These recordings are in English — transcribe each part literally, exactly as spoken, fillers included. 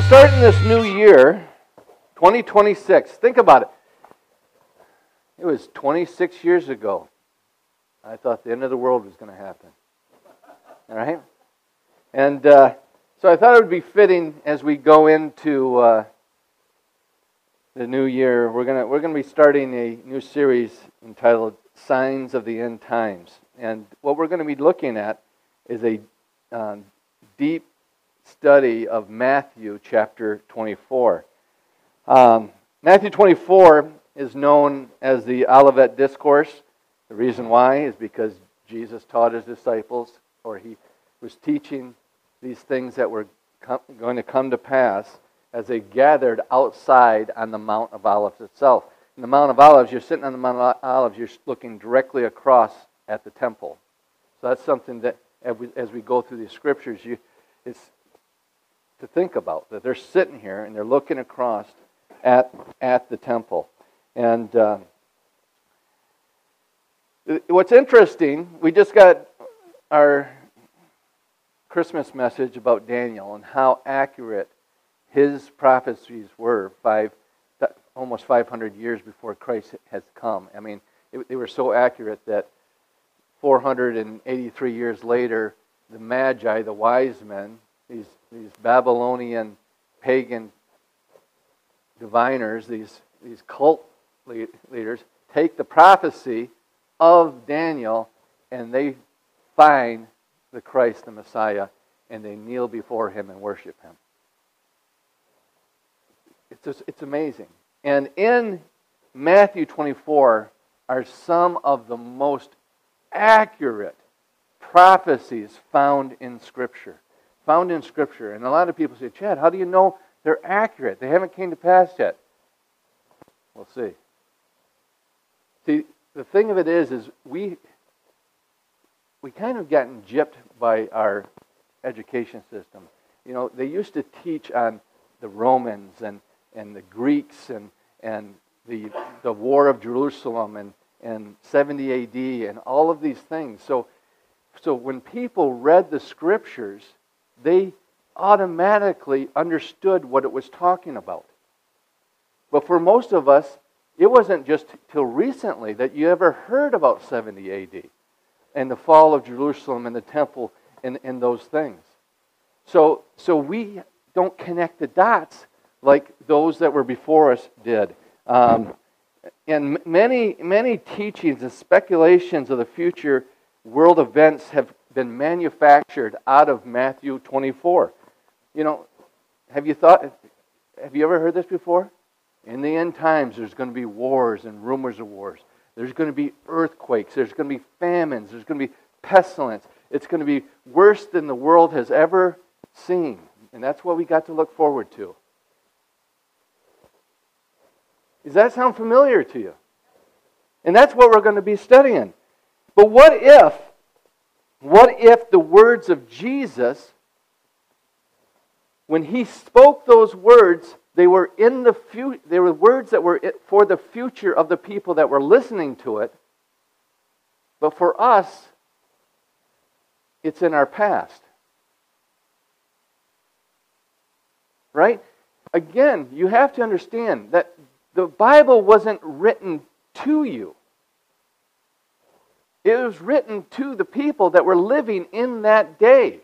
starting this new year, twenty twenty-six, think about it. It was twenty-six years ago. I thought the end of the world was going to happen. All right? And uh, so I thought it would be fitting as we go into uh, the new year. We're going to we're going to be starting a new series entitled Signs of the End Times. And what we're going to be looking at is a um, deep study of Matthew chapter twenty-four. Um, Matthew twenty-four is known as the Olivet Discourse. The reason why is because Jesus taught his disciples, or he was teaching these things that were com- going to come to pass as they gathered outside on the Mount of Olives itself. In the Mount of Olives, you're sitting on the Mount of Olives, you're looking directly across at the temple. So that's something that as we, as we go through the scriptures, you, it's to think about, that they're sitting here and they're looking across at at the temple. And uh, what's interesting, we just got our Christmas message about Daniel and how accurate his prophecies were five, almost five hundred years before Christ has come. I mean, it, they were so accurate that four hundred eighty-three years later, the Magi, the wise men, these, these Babylonian pagan diviners, these, these cult leaders, take the prophecy of Daniel and they find the Christ, the Messiah, and they kneel before him and worship him. It's just, it's amazing. And in Matthew twenty-four are some of the most accurate prophecies found in Scripture. Found in Scripture. And a lot of people say, Chad, how do you know they're accurate? They haven't came to pass yet. We'll see. See, the thing of it is, is we we kind of gotten gypped by our education system. You know, they used to teach on the Romans and, and the Greeks and and the the War of Jerusalem and, and seventy A D and all of these things. So so when people read the Scriptures, they automatically understood what it was talking about. But for most of us, it wasn't just till recently that you ever heard about seventy A D and the fall of Jerusalem and the temple and, and those things. So, so we don't connect the dots like those that were before us did. Um, and many, many teachings and speculations of the future world events have been manufactured out of Matthew twenty-four. You know, have you thought, have you ever heard this before? In the end times, there's going to be wars and rumors of wars. There's going to be earthquakes. There's going to be famines. There's going to be pestilence. It's going to be worse than the world has ever seen. And that's what we got to look forward to. Does that sound familiar to you? And that's what we're going to be studying. But what if, what if the words of Jesus, when he spoke those words, they were in the fu- they were words that were for the future of the people that were listening to it, but for us, it's in our past. Right? Again, you have to understand that the Bible wasn't written to you. It was written to the people that were living in that day.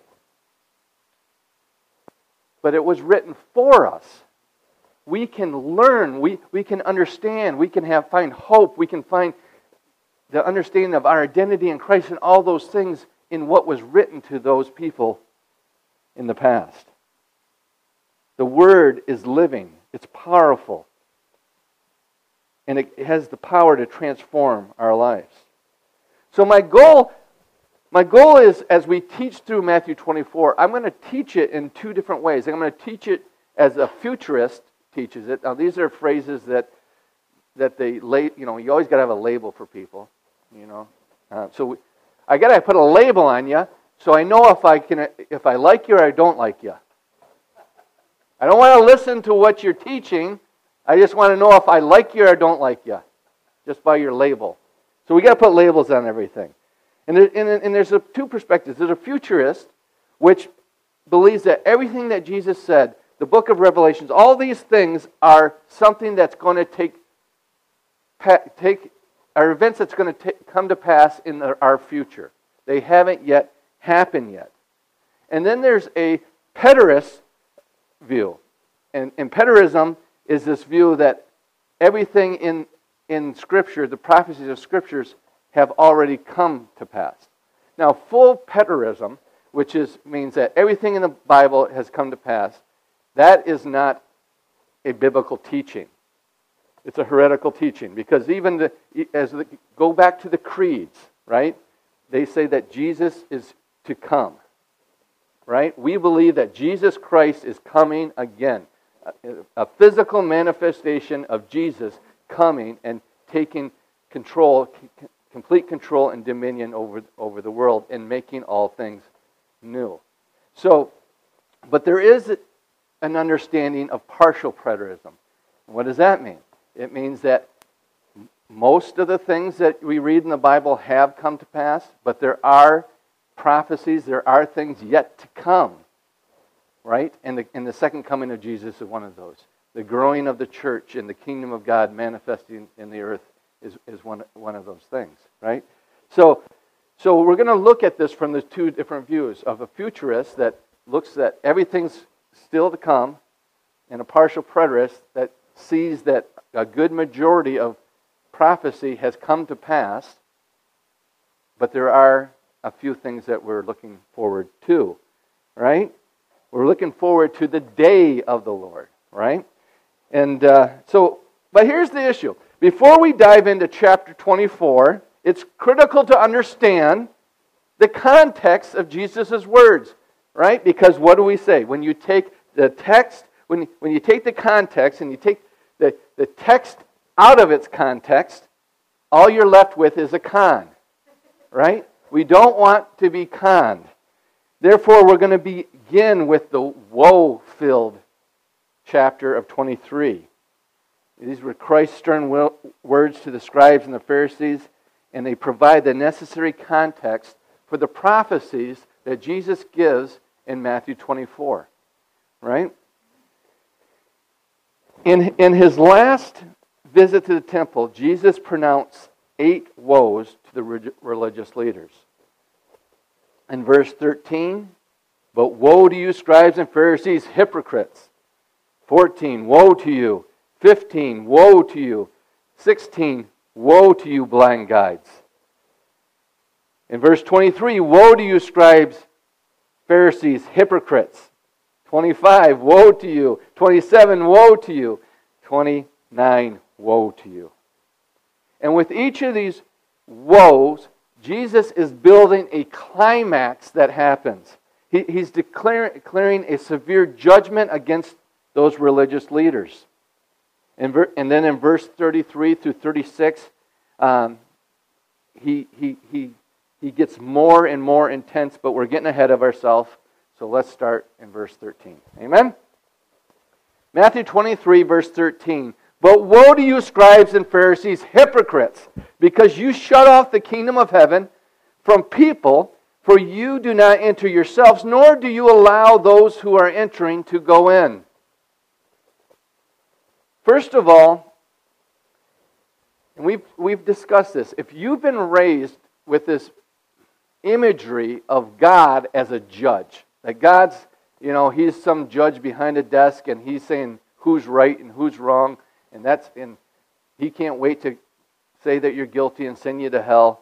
But it was written for us. We can learn, we, we can understand, we can have find hope, we can find the understanding of our identity in Christ and all those things in what was written to those people in the past. The Word is living, it's powerful, and it has the power to transform our lives. So my goal, my goal is, as we teach through Matthew twenty-four, I'm going to teach it in two different ways. I'm going to teach it as a futurist teaches it. Now, these are phrases that that they, you know, you always got to have a label for people, you know. Uh, so we, I got to put a label on you so I know if I can, if I like you or I don't like you. I don't want to listen to what you're teaching. I just want to know if I like you or don't like you, just by your label. So we got to put labels on everything. And, there, and, and there's a, two perspectives. There's a futurist, which believes that everything that Jesus said the book of Revelations, all these things are something that's going to take, take are events that's going to take, come to pass in the, our future. They haven't yet happened yet. And then there's a preterist view. And, and preterism is this view that everything in, in Scripture, the prophecies of Scriptures, have already come to pass. Now, full preterism, which is means that everything in the Bible has come to pass, that is not a biblical teaching. It's a heretical teaching, because even the, as the, go back to the creeds, right? They say that Jesus is to come, right? We believe that Jesus Christ is coming again, a, a physical manifestation of Jesus coming and taking control, complete control and dominion over over the world and making all things new. So, but there is an understanding of partial preterism. What does that mean? It means that most of the things that we read in the Bible have come to pass, but there are prophecies, there are things yet to come, right? And the, and the second coming of Jesus is one of those. The growing of the church and the kingdom of God manifesting in the earth is, is one, one of those things, right? So, so we're going to look at this from the two different views of a futurist that looks at everything's still to come, and a partial preterist that sees that a good majority of prophecy has come to pass, but there are a few things that we're looking forward to, right? We're looking forward to the day of the Lord, right? And uh, so, but here's the issue. Before we dive into chapter twenty-four, it's critical to understand the context of Jesus' words, right? Because what do we say? When you take the text, when, when you take the context and you take the, the text out of its context, all you're left with is a con, right? We don't want to be conned. Therefore, we're going to begin with the woe-filled chapter of twenty-three. These were Christ's stern words to the scribes and the Pharisees, and they provide the necessary context for the prophecies that Jesus gives in Matthew twenty-four, right? In, in his last visit to the temple, Jesus pronounced eight woes to the religious leaders. In verse thirteen, but woe to you, scribes and Pharisees, hypocrites. fourteen, woe to you. fifteen, woe to you. sixteen, woe to you, blind guides. In verse twenty-three, woe to you, scribes, Pharisees, hypocrites. twenty-five, woe to you. twenty-seven, woe to you. twenty-nine, woe to you. And with each of these woes, Jesus is building a climax that happens. He, he's declaring, declaring a severe judgment against those religious leaders. And, ver, and then in verse thirty-three through thirty-six, um, he, he, he, he gets more and more intense, but we're getting ahead of ourselves. So let's start in verse thirteen. Amen? Matthew twenty-three, verse thirteen. But woe to you, scribes and Pharisees, hypocrites, because you shut off the kingdom of heaven from people, for you do not enter yourselves, nor do you allow those who are entering to go in. First of all, and we've, we've discussed this, if you've been raised with this imagery of God as a judge, that God's, you know, He's some judge behind a desk and He's saying who's right and who's wrong, and that's and He can't wait to say that you're guilty and send you to hell,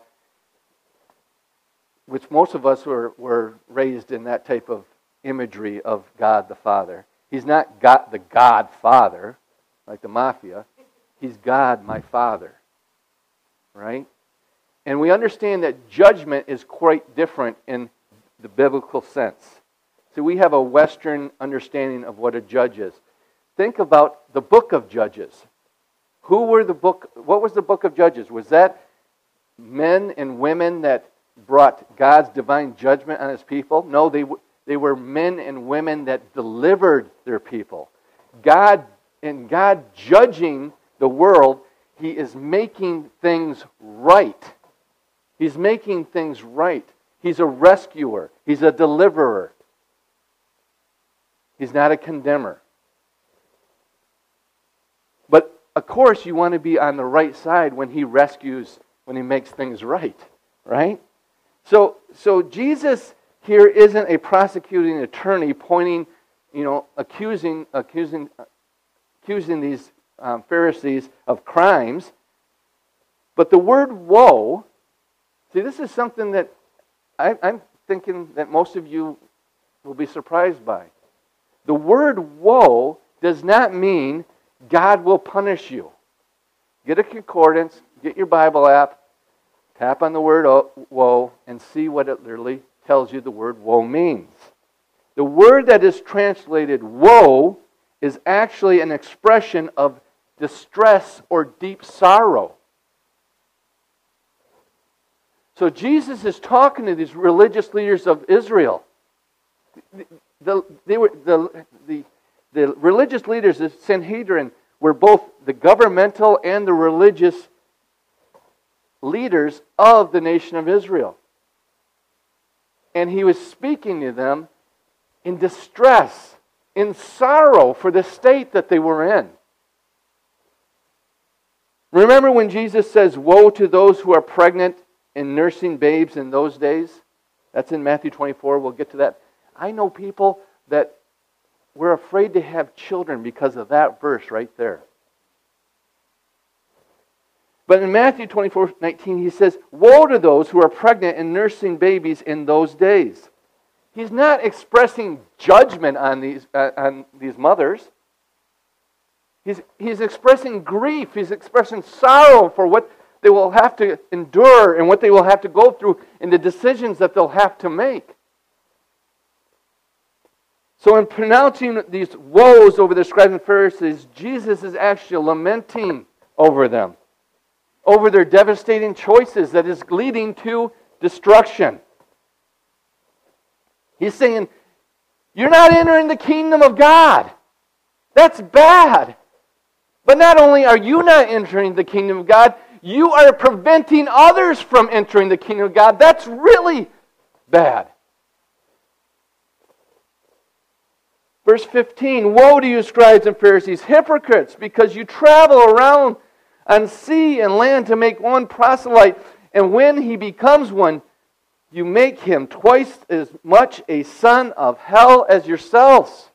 which most of us were, were raised in that type of imagery of God the Father. He's not God the God Father, like the mafia. He's God, my Father. Right? And we understand that judgment is quite different in the biblical sense. So we have a Western understanding of what a judge is. Think about the book of Judges. Who were the book? What was the book of Judges? Was that men and women that brought God's divine judgment on His people? No, they they were men and women that delivered their people. God and God judging the world, He is making things right. He's making things right. He's a rescuer. He's a deliverer. He's not a condemner. But, of course, you want to be on the right side when he rescues, when he makes things right, right? So, so Jesus here isn't a prosecuting attorney pointing, you know, accusing, accusing, accusing these um, Pharisees of crimes. But the word woe, see, this is something that I, I'm thinking that most of you will be surprised by. The word woe does not mean God will punish you. Get a concordance, get your Bible app, tap on the word woe, and see what it literally tells you the word woe means. The word that is translated woe is actually an expression of distress or deep sorrow. So Jesus is talking to these religious leaders of Israel. The, the, they were, the, the, the religious leaders, the Sanhedrin, were both the governmental and the religious leaders of the nation of Israel. And he was speaking to them in distress, in sorrow for the state that they were in. Remember when Jesus says, "Woe to those who are pregnant and nursing babes in those days"? That's in Matthew twenty-four. We'll get to that. I know people that were afraid to have children because of that verse right there. But in Matthew twenty-four nineteen, he says, "Woe to those who are pregnant and nursing babies in those days." He's not expressing judgment on these, uh, on these mothers. He's, he's expressing grief. He's expressing sorrow for what they will have to endure and what they will have to go through and the decisions that they'll have to make. So in pronouncing these woes over the scribes and Pharisees, Jesus is actually lamenting over them, over their devastating choices that is leading to destruction. He's saying, you're not entering the kingdom of God. That's bad. But not only are you not entering the kingdom of God, you are preventing others from entering the kingdom of God. That's really bad. Verse fifteen, "Woe to you, scribes and Pharisees, hypocrites, because you travel around on sea and land to make one proselyte, and when he becomes one, you make him twice as much a son of hell as yourselves."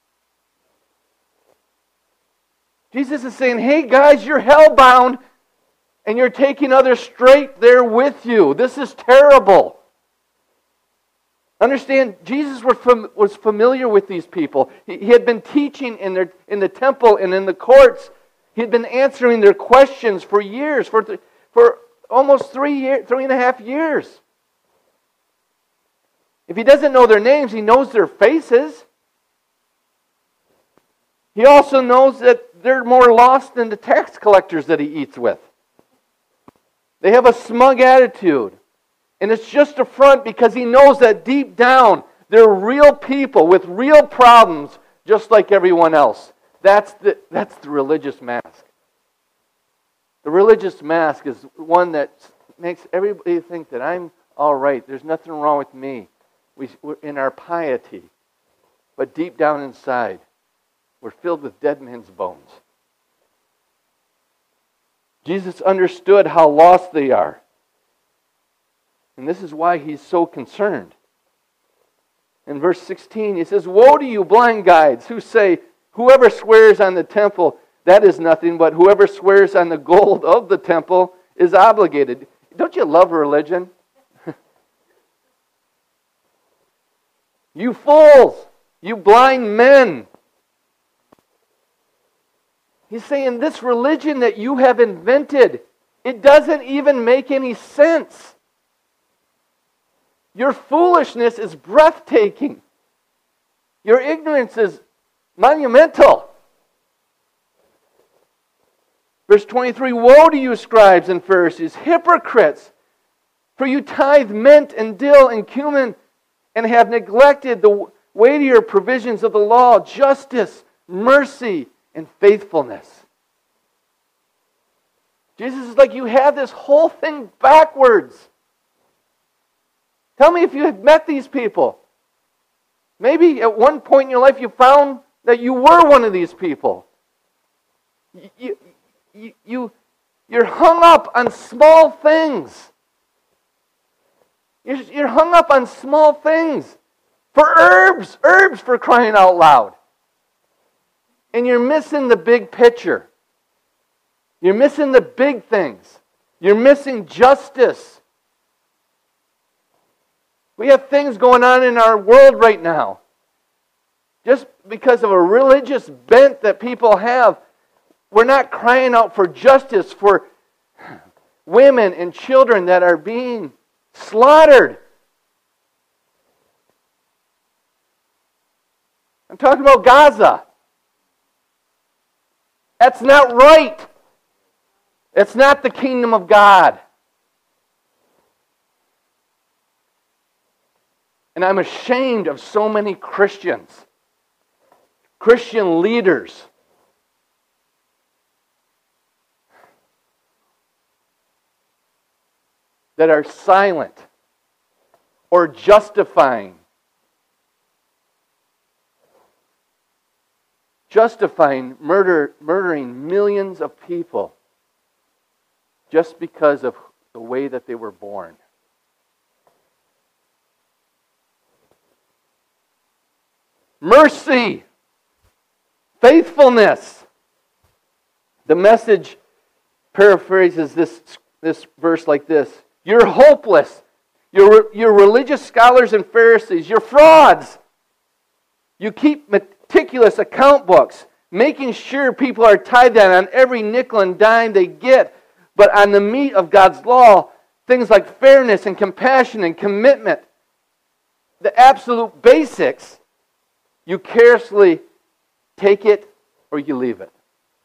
Jesus is saying, hey guys, you're hellbound, and you're taking others straight there with you. This is terrible. Understand, Jesus was familiar with these people. He had been teaching in, their, in the temple and in the courts. He had been answering their questions for years, for, th- for almost three, year, three and a half years. If he doesn't know their names, he knows their faces. He also knows that they're more lost than the tax collectors that he eats with. They have a smug attitude. And it's just a front because he knows that deep down, they're real people with real problems just like everyone else. That's the, that's the religious mask. The religious mask is one that makes everybody think that I'm all right. There's nothing wrong with me. We, we're in our piety. But deep down inside, we're filled with dead men's bones. Jesus understood how lost they are. And this is why he's so concerned. In verse sixteen, he says, "Woe to you, blind guides, who say, whoever swears on the temple, that is nothing, but whoever swears on the gold of the temple is obligated." Don't you love religion? You fools! You blind men! He's saying this religion that you have invented, it doesn't even make any sense. Your foolishness is breathtaking. Your ignorance is monumental. Verse twenty-three, "Woe to you, scribes and Pharisees, hypocrites! For you tithe mint and dill and cumin, and have neglected the weightier provisions of the law, justice, mercy, and faithfulness." Jesus is like, you have this whole thing backwards. Tell me if you have met these people. Maybe at one point in your life you found that you were one of these people. You, you, you, you're hung up on small things. You're, you're hung up on small things. For herbs, herbs for crying out loud. And you're missing the big picture. You're missing the big things. You're missing justice. We have things going on in our world right now. Just because of a religious bent that people have, we're not crying out for justice for women and children that are being slaughtered. I'm talking about Gaza. That's not right. It's not the kingdom of God. And I'm ashamed of so many Christians, Christian leaders, that are silent or justifying justifying murder, murdering millions of people just because of the way that they were born. Mercy, faithfulness. The Message paraphrases this, this verse like this. You're hopeless. You're, you're religious scholars and Pharisees. You're frauds. You keep meticulous account books, making sure people are tied down on every nickel and dime they get. But on the meat of God's law, things like fairness and compassion and commitment, the absolute basics, you carelessly take it or you leave it.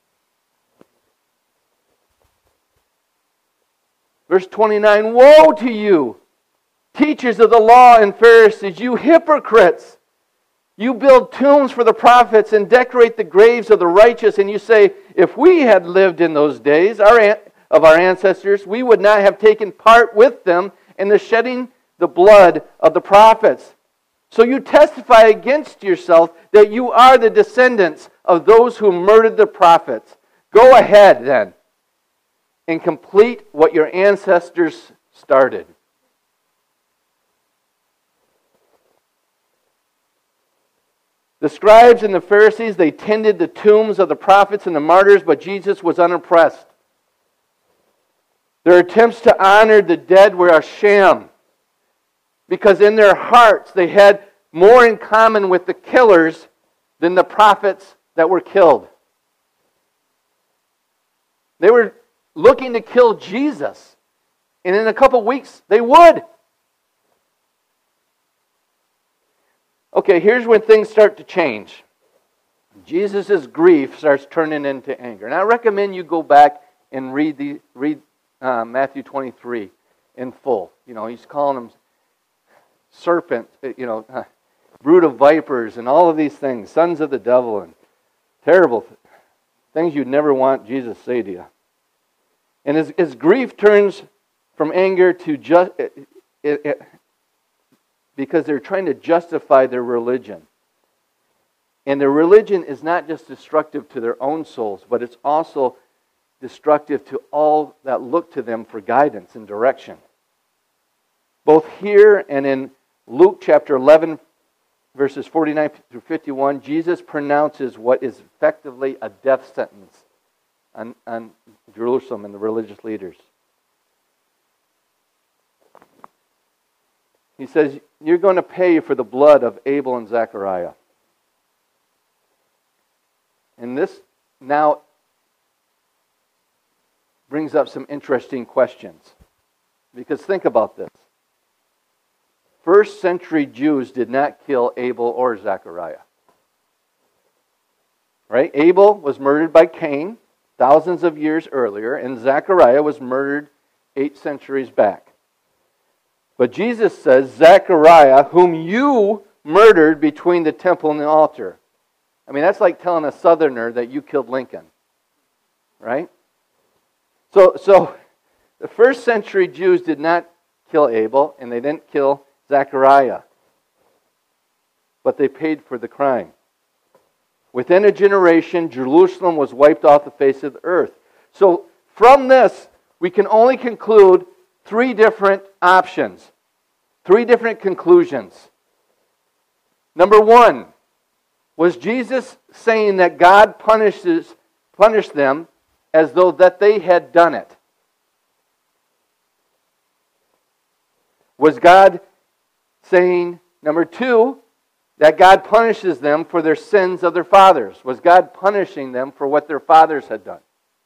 Verse twenty-nine, woe to you, teachers of the law and Pharisees, you hypocrites! You build tombs for the prophets and decorate the graves of the righteous, and you say, if we had lived in those days our, of our ancestors, we would not have taken part with them in the shedding the blood of the prophets. So you testify against yourself that you are the descendants of those who murdered the prophets. Go ahead then and complete what your ancestors started. The scribes and the Pharisees, they tended the tombs of the prophets and the martyrs, but Jesus was unimpressed. Their attempts to honor the dead were a sham, because in their hearts they had more in common with the killers than the prophets that were killed. They were looking to kill Jesus, and in a couple weeks they would. Okay, here's when things start to change. Jesus' grief starts turning into anger. And I recommend you go back and read the read uh, Matthew twenty-three in full. You know, he's calling them serpents, you know, uh, brood of vipers, and all of these things, sons of the devil, and terrible th- things you'd never want Jesus to say to you. And his, his grief turns from anger to just... It, it, it, because they're trying to justify their religion. And their religion is not just destructive to their own souls, but it's also destructive to all that look to them for guidance and direction. Both here and in Luke chapter eleven, verses forty-nine through fifty-one, Jesus pronounces what is effectively a death sentence on, on Jerusalem and the religious leaders. He says, you're going to pay for the blood of Abel and Zechariah. And this now brings up some interesting questions. Because think about this. First century Jews did not kill Abel or Zechariah. Right? Abel was murdered by Cain thousands of years earlier, and Zechariah was murdered eight centuries back. But Jesus says, Zechariah, whom you murdered between the temple and the altar. I mean, that's like telling a southerner that you killed Lincoln. Right? So, so the first century Jews did not kill Abel, and they didn't kill Zechariah. But they paid for the crime. Within a generation, Jerusalem was wiped off the face of the earth. So from this, we can only conclude three different options, three different conclusions. Number one, was Jesus saying that God punishes punished them as though that they had done it? Was God saying, number two, that God punishes them for their sins of their fathers? Was God punishing them for what their fathers had done?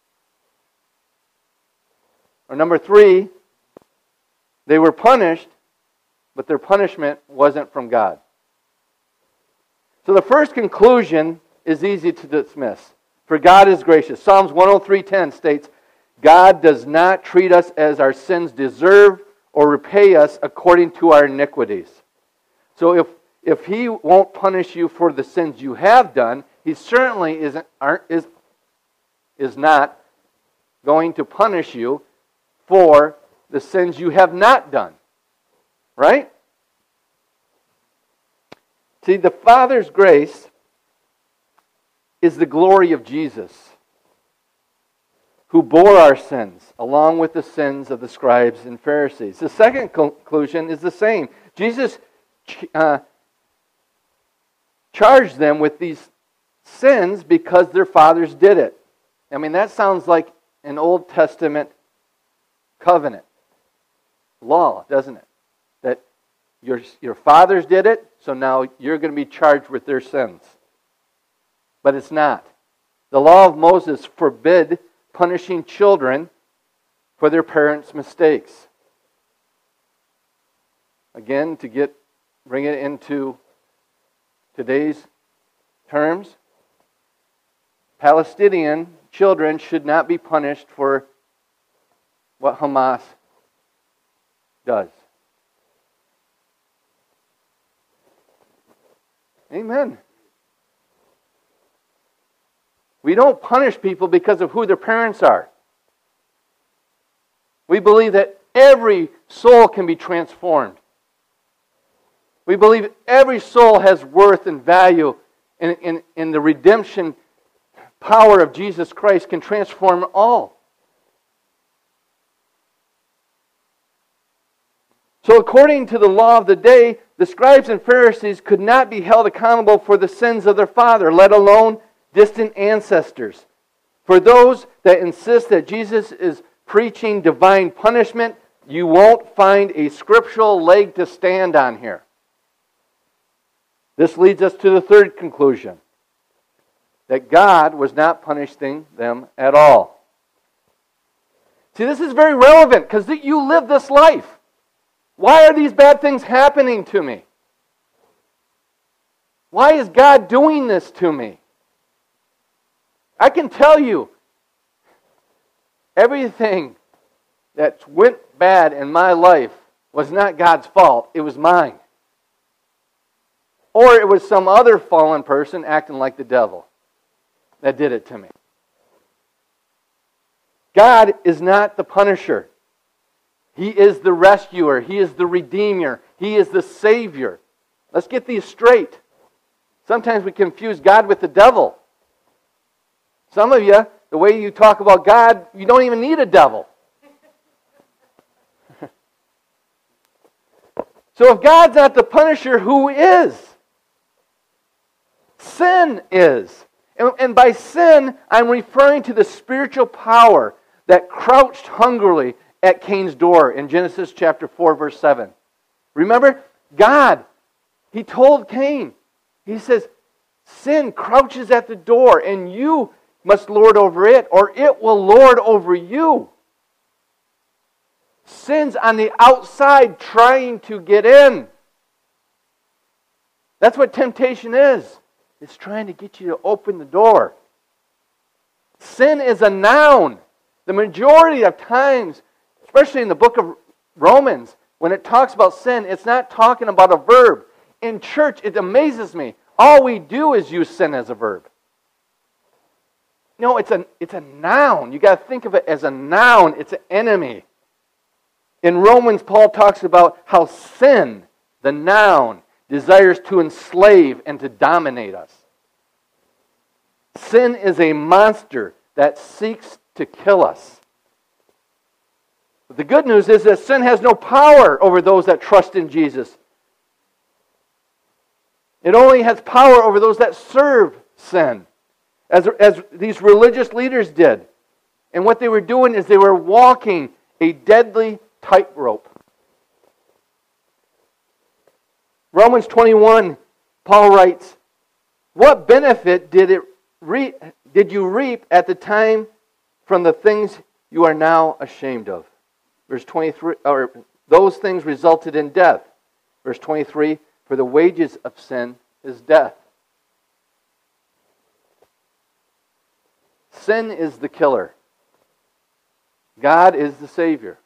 Or number three, they were punished, but their punishment wasn't from God. So the first conclusion is easy to dismiss. For God is gracious. Psalms one oh three ten states, God does not treat us as our sins deserve or repay us according to our iniquities. So if, if He won't punish you for the sins you have done, He certainly isn't, aren't, is, is not going to punish you for the sins you have not done. Right? See, the Father's grace is the glory of Jesus, who bore our sins along with the sins of the scribes and Pharisees. The second conclusion is the same. Jesus uh, charged them with these sins because their fathers did it. I mean, that sounds like an Old Testament covenant law, doesn't it? That your, your fathers did it, so now you're going to be charged with their sins. But it's not. The law of Moses forbid punishing children for their parents' mistakes. Again, to get bring it into today's terms, Palestinian children should not be punished for what Hamas does. Amen. We don't punish people because of who their parents are. We believe that every soul can be transformed. We believe every soul has worth and value, and, and, and the redemption power of Jesus Christ can transform all. So according to the law of the day, the scribes and Pharisees could not be held accountable for the sins of their father, let alone distant ancestors. For those that insist that Jesus is preaching divine punishment, you won't find a scriptural leg to stand on here. This leads us to the third conclusion, that God was not punishing them at all. See, this is very relevant because you live this life. Why are these bad things happening to me? Why is God doing this to me? I can tell you, everything that went bad in my life was not God's fault. It was mine. Or it was some other fallen person acting like the devil that did it to me. God is not the punisher. He is the rescuer. He is the redeemer. He is the savior. Let's get these straight. Sometimes we confuse God with the devil. Some of you, the way you talk about God, you don't even need a devil. So if God's not the punisher, who is? Sin is. And, and by sin, I'm referring to the spiritual power that crouched hungrily at Cain's door in Genesis chapter four, verse seven. Remember, God, He told Cain, He says, sin crouches at the door and you must lord over it, or it will lord over you. Sin's on the outside trying to get in. That's what temptation is. It's trying to get you to open the door. Sin is a noun. The majority of times, especially in the book of Romans, when it talks about sin, it's not talking about a verb. In church, it amazes me. All we do is use sin as a verb. No, it's a, it's a noun. You got to think of it as a noun. It's an enemy. In Romans, Paul talks about how sin, the noun, desires to enslave and to dominate us. Sin is a monster that seeks to kill us. But the good news is that sin has no power over those that trust in Jesus. It only has power over those that serve sin, as, as these religious leaders did. And what they were doing is they were walking a deadly tightrope. Romans twenty-one, Paul writes, "What benefit did it re- did you reap at the time from the things you are now ashamed of?" Verse twenty-three, or those things resulted in death. Verse twenty-three, "For the wages of sin is death." Sin is the killer. God is the Savior.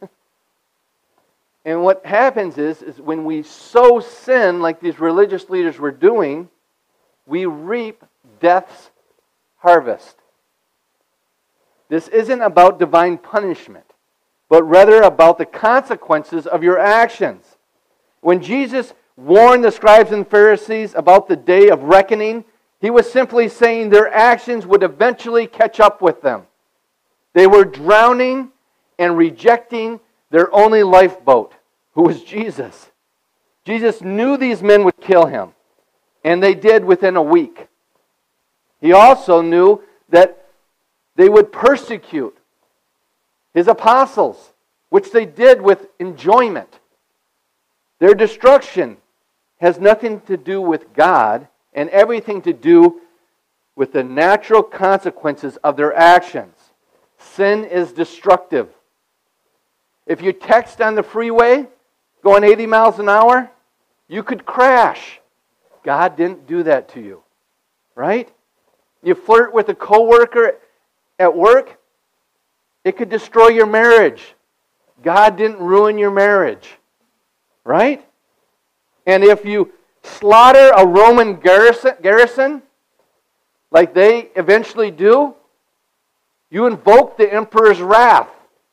And what happens is, is when we sow sin like these religious leaders were doing, we reap death's harvest. This isn't about divine punishment, but rather about the consequences of your actions. When Jesus warned the scribes and Pharisees about the day of reckoning, He was simply saying their actions would eventually catch up with them. They were drowning and rejecting their only lifeboat, who was Jesus. Jesus knew these men would kill Him, and they did within a week. He also knew that they would persecute His apostles, which they did with enjoyment. Their destruction has nothing to do with God and everything to do with the natural consequences of their actions. Sin is destructive. If you text on the freeway going eighty miles an hour, you could crash. God didn't do that to you, right? You flirt with a coworker at work, it could destroy your marriage. God didn't ruin your marriage, right? And if you slaughter a Roman garrison, garrison like they eventually do, you invoke the emperor's wrath.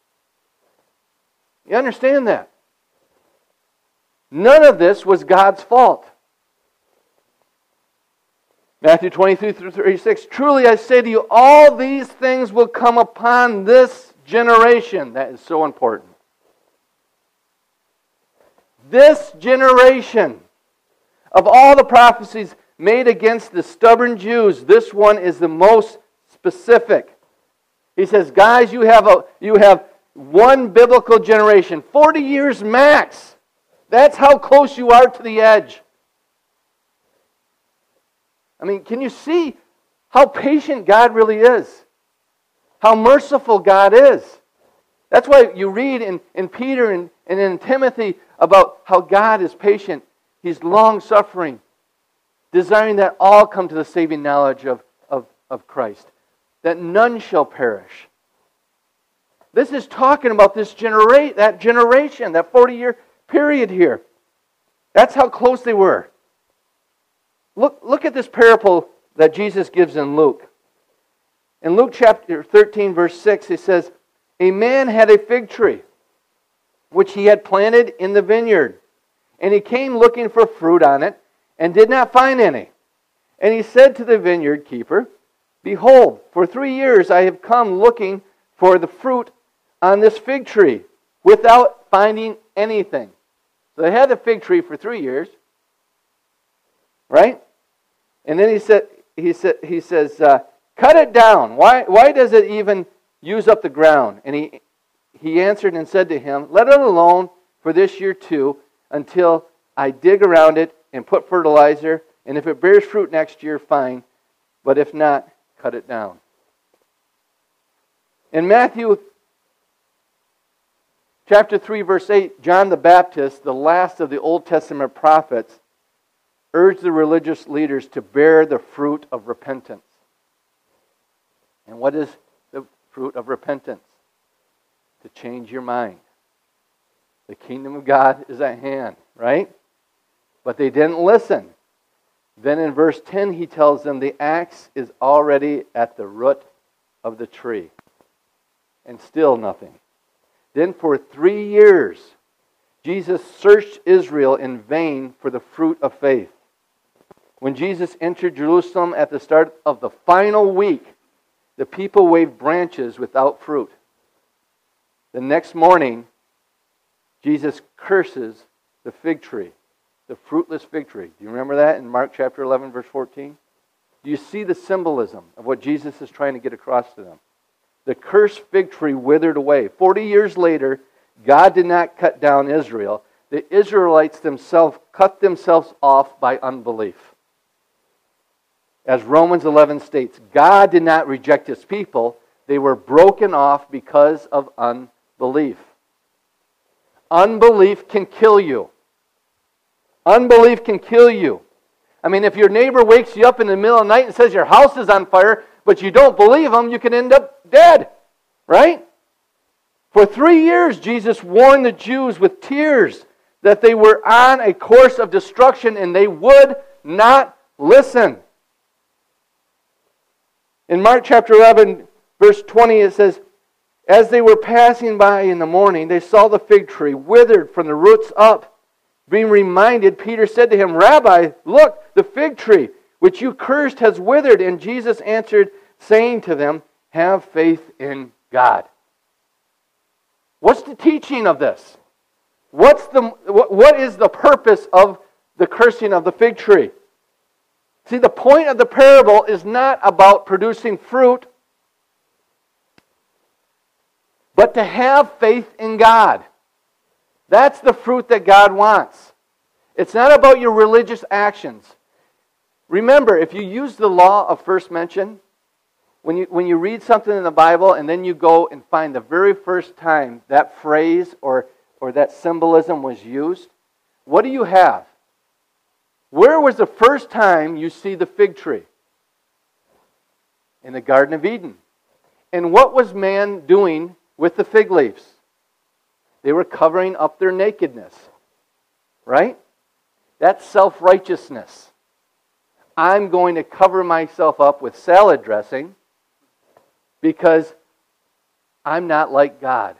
You understand that? None of this was God's fault. Matthew twenty-three through thirty-six, "Truly I say to you, all these things will come upon this generation." That is so important. This generation, of all the prophecies made against the stubborn Jews, this one is the most specific. He says, guys, you have a you have one biblical generation, forty years max. That's how close you are to the edge. I mean, can you see how patient God really is? How merciful God is? That's why you read in, in Peter and, and in Timothy about how God is patient. He's long-suffering, desiring that all come to the saving knowledge of, of, of Christ, that none shall perish. This is talking about this genera- that generation, that forty-year period here. That's how close they were. Look, look at this parable that Jesus gives in Luke. In Luke chapter thirteen, verse six, it says, "A man had a fig tree, which he had planted in the vineyard. And he came looking for fruit on it, and did not find any. And he said to the vineyard keeper, 'Behold, for three years I have come looking for the fruit on this fig tree, without finding anything.'" So they had the fig tree for three years, right? And then he said, he said, he says, uh, "Cut it down. Why? Why does it even use up the ground?" And he he answered and said to him, "Let it alone for this year too, until I dig around it and put fertilizer, and if it bears fruit next year, fine. But if not, cut it down." In Matthew chapter three, verse eight, John the Baptist, the last of the Old Testament prophets, urged the religious leaders to bear the fruit of repentance. And what is the fruit of repentance? To change your mind. The kingdom of God is at hand, right? But they didn't listen. Then in verse ten, he tells them the axe is already at the root of the tree. And still nothing. Then for three years, Jesus searched Israel in vain for the fruit of faith. When Jesus entered Jerusalem at the start of the final week, the people waved branches without fruit. The next morning, Jesus curses the fig tree, the fruitless fig tree. Do you remember that in Mark chapter eleven, verse fourteen? Do you see the symbolism of what Jesus is trying to get across to them? The cursed fig tree withered away. Forty years later, God did not cut down Israel. The Israelites themselves cut themselves off by unbelief. As Romans eleven states, God did not reject His people. They were broken off because of unbelief. Unbelief can kill you. Unbelief can kill you. I mean, if your neighbor wakes you up in the middle of the night and says your house is on fire, but you don't believe him, you can end up dead. Right? For three years, Jesus warned the Jews with tears that they were on a course of destruction and they would not listen. In Mark chapter eleven, verse twenty, it says, as they were passing by in the morning, they saw the fig tree withered from the roots up. Being reminded, Peter said to him, Rabbi, look, the fig tree which you cursed has withered. And Jesus answered, saying to them, have faith in God. What's the teaching of this? What's the, what is the purpose of the cursing of the fig tree? See, the point of the parable is not about producing fruit, but to have faith in God. That's the fruit that God wants. It's not about your religious actions. Remember, if you use the law of first mention, when you, when you read something in the Bible and then you go and find the very first time that phrase or, or that symbolism was used, what do you have? Where was the first time you see the fig tree? In the Garden of Eden. And what was man doing with the fig leaves? They were covering up their nakedness. Right? That's self-righteousness. I'm going to cover myself up with salad dressing because I'm not like God.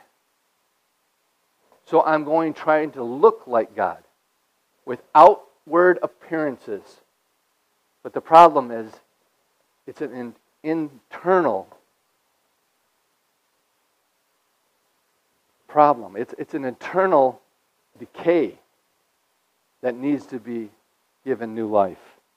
So I'm going trying to look like God with outward appearances. But the problem is, it's an in, internal problem. It's, it's an internal decay that needs to be given new life.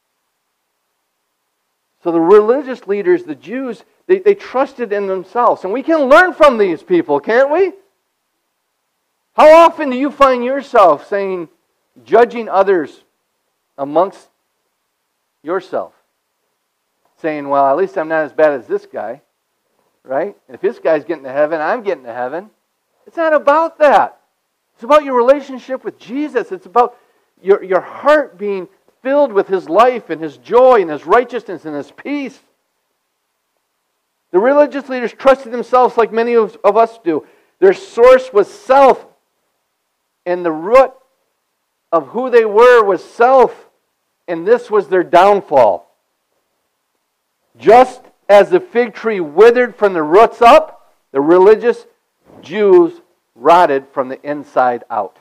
So the religious leaders, the Jews, they, they trusted in themselves. And we can learn from these people, can't we? How often do you find yourself saying, judging others amongst yourself? Saying, well, at least I'm not as bad as this guy. Right? If this guy's getting to heaven, I'm getting to heaven. It's not about that. It's about your relationship with Jesus. It's about your, your heart being filled with His life and His joy and His righteousness and His peace. The religious leaders trusted themselves like many of, of us do. Their source was self. And the root of who they were was self. And this was their downfall. Just as the fig tree withered from the roots up, the religious Jews rotted from the inside out.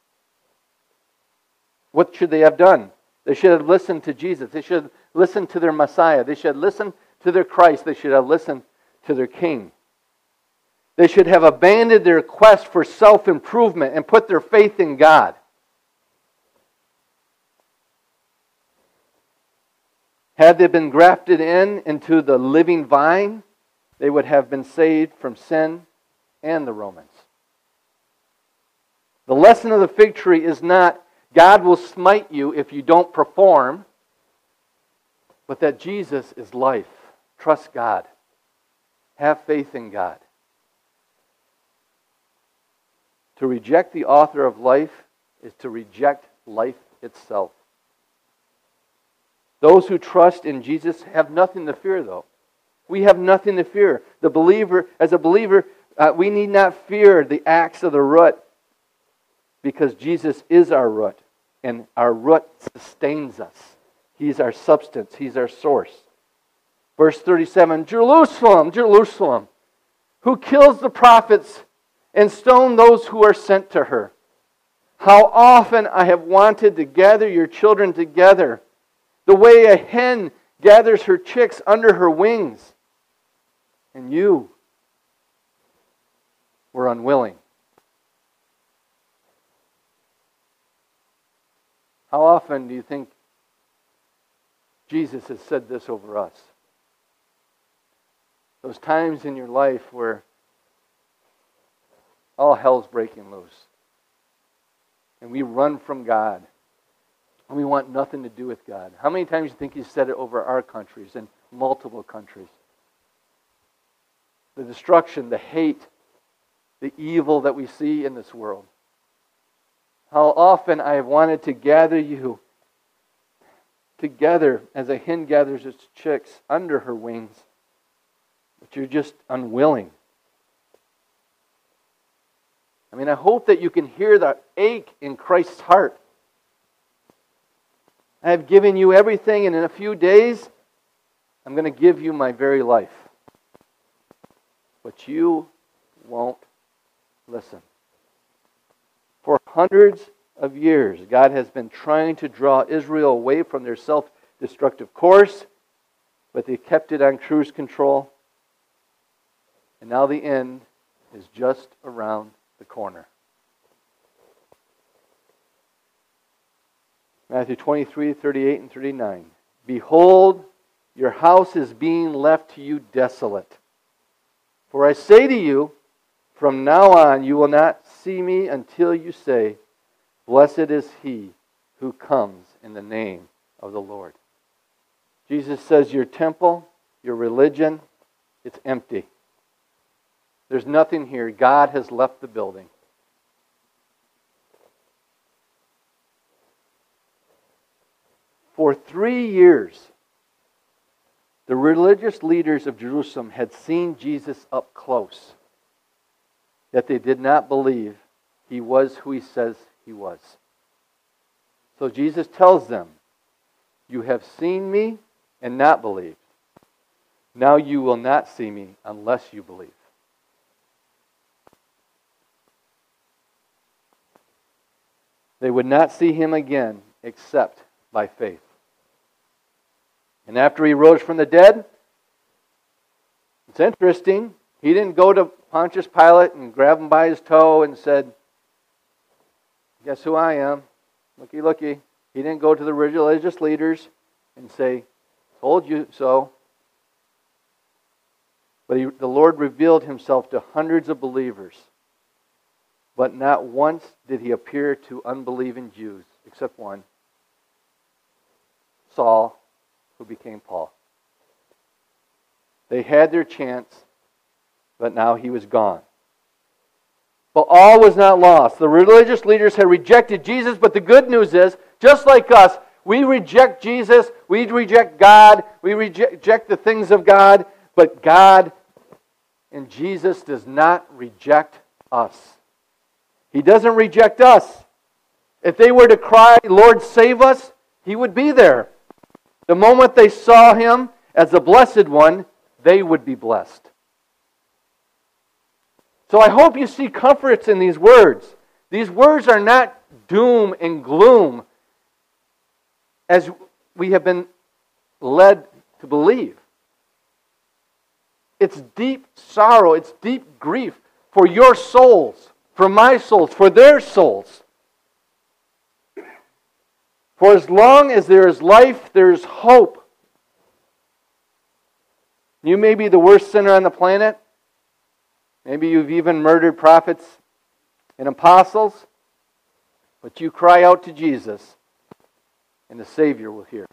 What should they have done? They should have listened to Jesus. They should have listened to their Messiah. They should have listened to their Christ. They should have listened to their King. They should have abandoned their quest for self-improvement and put their faith in God. Had they been grafted in into the living vine, they would have been saved from sin and the Romans. The lesson of the fig tree is not God will smite you if you don't perform, but that Jesus is life. Trust God. Have faith in God. To reject the author of life is to reject life itself. Those who trust in Jesus have nothing to fear, though. We have nothing to fear. The believer, as a believer, uh, we need not fear the acts of the root, because Jesus is our root, and our root sustains us. He's our substance. He's our source. Verse thirty-seven, Jerusalem, Jerusalem, who kills the prophets and stones those who are sent to her. How often I have wanted to gather your children together, The way a hen gathers her chicks under her wings. And you were unwilling. How often do you think Jesus has said this over us? Those times in your life where all hell's breaking loose. And we run from God. And we want nothing to do with God. How many times do you think He's said it over our countries and multiple countries? The destruction, the hate, the evil that we see in this world. How often I have wanted to gather you together as a hen gathers its chicks under her wings. But you're just unwilling. I mean, I hope that you can hear the ache in Christ's heart. I have given you everything, and in a few days, I'm going to give you my very life. But you won't listen. For hundreds of years, God has been trying to draw Israel away from their self-destructive course, but they kept it on cruise control. And now the end is just around the corner. Matthew twenty-three, thirty-eight and thirty-nine. Behold, your house is being left to you desolate. For I say to you, from now on you will not see me until you say, blessed is he who comes in the name of the Lord. Jesus says your temple, your religion, it's empty. There's nothing here. God has left the building. For three years, the religious leaders of Jerusalem had seen Jesus up close, yet they did not believe He was who He says He was. So Jesus tells them, you have seen me and not believed. Now you will not see me unless you believe. They would not see Him again except by faith. And after He rose from the dead, it's interesting, He didn't go to Pontius Pilate and grab him by his toe and said, guess who I am? Looky, looky. He didn't go to the religious leaders and say, told you so. But he, the Lord revealed Himself to hundreds of believers. But not once did He appear to unbelieving Jews, except one, Saul, who became Paul. They had their chance, but now he was gone. But all was not lost. The religious leaders had rejected Jesus, but the good news is, just like us, we reject Jesus, we reject God, we reject the things of God, but God and Jesus does not reject us. He doesn't reject us. If they were to cry, Lord, save us, He would be there. The moment they saw Him as the Blessed One, they would be blessed. So I hope you see comforts in these words. These words are not doom and gloom as we have been led to believe. It's deep sorrow, it's deep grief for your souls, for my souls, for their souls. For as long as there is life, there is hope. You may be the worst sinner on the planet. Maybe you've even murdered prophets and apostles. But you cry out to Jesus, and the Savior will hear.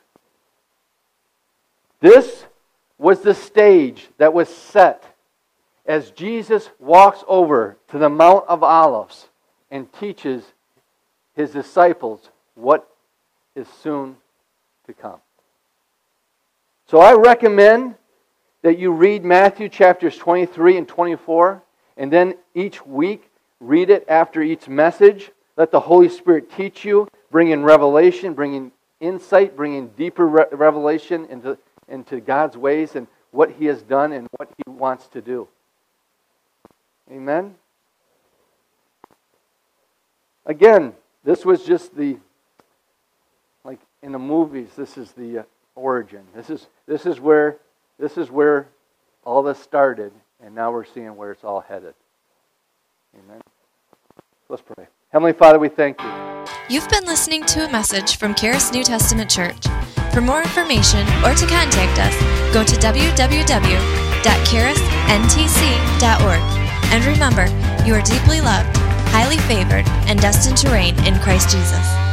This was the stage that was set as Jesus walks over to the Mount of Olives and teaches His disciples what is soon to come. So I recommend that you read Matthew chapters twenty-three and twenty-four, and then each week read it after each message. Let the Holy Spirit teach you, bring in revelation, bring in insight, bring in deeper re- revelation into, into God's ways and what He has done and what He wants to do. Amen? Again, this was just the like in the movies, this is the uh, origin. This is this is where this is where all this started, and now we're seeing where it's all headed. Amen. Let's pray. Heavenly Father, we thank you. You've been listening to a message from Charis New Testament Church. For more information or to contact us, go to w w w dot charis n t c dot org. And remember, you are deeply loved, highly favored, and destined to reign in Christ Jesus.